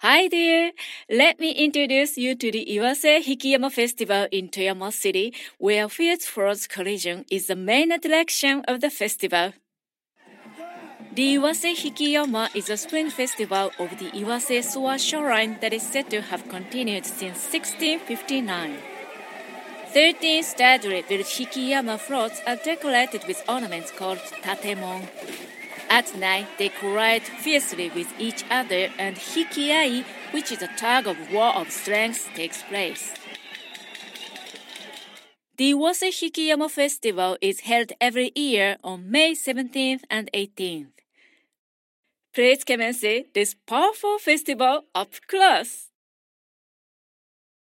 Hi there! Let me introduce you to the Iwase Hikiyama Festival in Toyama City, where Fierce Force Collision is the main attraction of the festival. The Iwase Hikiyama is a spring festival of the Iwase Soa shoreline that is said to have continued since 1659. 13 sturdy built Hikiyama floats are decorated with ornaments called tatemon. At night, they collide fiercely with each other, and hikiai, which is a tug-of-war of strength, takes place. The Iwase Hikiyama Festival is held every year on May 17th and 18th. Please come and see this powerful festival up close.